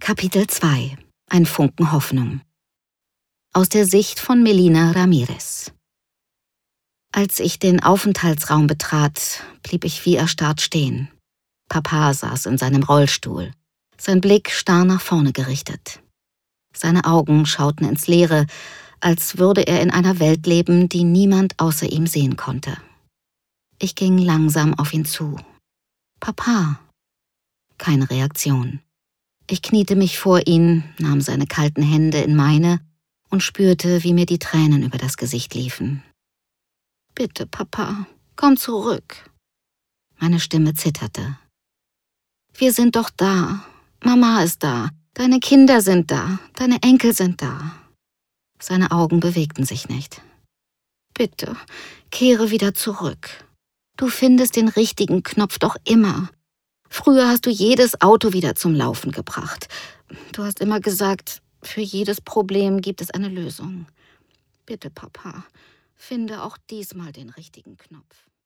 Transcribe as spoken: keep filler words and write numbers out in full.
Kapitel zwei. Ein Funken Hoffnung. Aus der Sicht von Melina Ramirez. Als ich den Aufenthaltsraum betrat, blieb ich wie erstarrt stehen. Papa saß in seinem Rollstuhl, sein Blick starr nach vorne gerichtet. Seine Augen schauten ins Leere, als würde er in einer Welt leben, die niemand außer ihm sehen konnte. Ich ging langsam auf ihn zu. »Papa!« Keine Reaktion. Ich kniete mich vor ihn, nahm seine kalten Hände in meine und spürte, wie mir die Tränen über das Gesicht liefen. »Bitte, Papa, komm zurück!« Meine Stimme zitterte. »Wir sind doch da. Mama ist da. Deine Kinder sind da. Deine Enkel sind da.« Seine Augen bewegten sich nicht. »Bitte, kehre wieder zurück. Du findest den richtigen Knopf doch immer. Früher hast du jedes Auto wieder zum Laufen gebracht. Du hast immer gesagt, für jedes Problem gibt es eine Lösung. Bitte, Papa, finde auch diesmal den richtigen Knopf.«